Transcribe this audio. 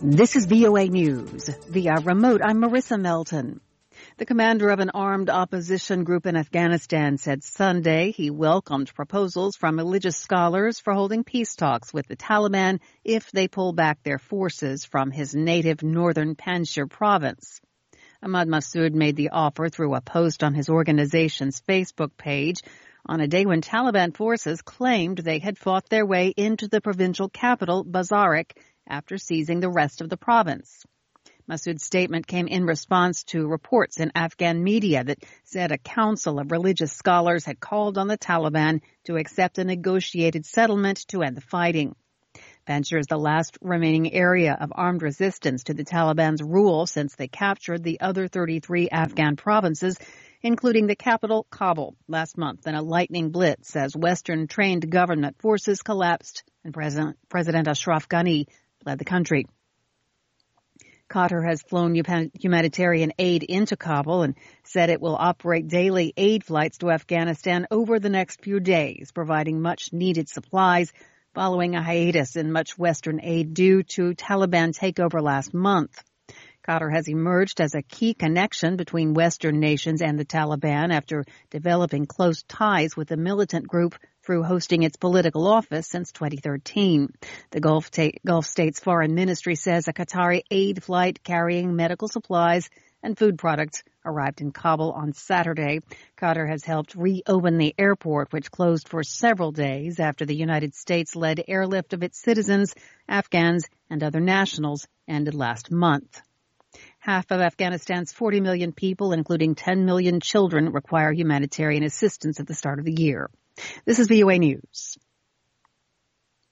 This is VOA News. Via remote, I'm Marissa Melton. The commander of an armed opposition group in Afghanistan said Sunday he welcomed proposals from religious scholars for holding peace talks with the Taliban if they pull back their forces from his native northern Panjshir province. Ahmad Massoud made the offer through a post on his organization's Facebook page on a day when Taliban forces claimed they had fought their way into the provincial capital, Bazarak, after seizing the rest of the province. Massoud's statement came in response to reports in Afghan media that said a council of religious scholars had called on the Taliban to accept a negotiated settlement to end the fighting. Panjshir is the last remaining area of armed resistance to the Taliban's rule since they captured the other 33 Afghan provinces, including the capital, Kabul, last month in a lightning blitz as Western-trained government forces collapsed and President Ashraf Ghani led the country. Qatar has flown humanitarian aid into Kabul and said it will operate daily aid flights to Afghanistan over the next few days, providing much-needed supplies following a hiatus in much Western aid due to Taliban takeover last month. Qatar has emerged as a key connection between Western nations and the Taliban after developing close ties with the militant group through hosting its political office since 2013. The Gulf States Foreign Ministry says a Qatari aid flight carrying medical supplies and food products arrived in Kabul on Saturday. Qatar has helped reopen the airport, which closed for several days after the United States-led airlift of its citizens, Afghans, and other nationals ended last month. Half of Afghanistan's 40 million people, including 10 million children, require humanitarian assistance at the start of the year. This is VOA News.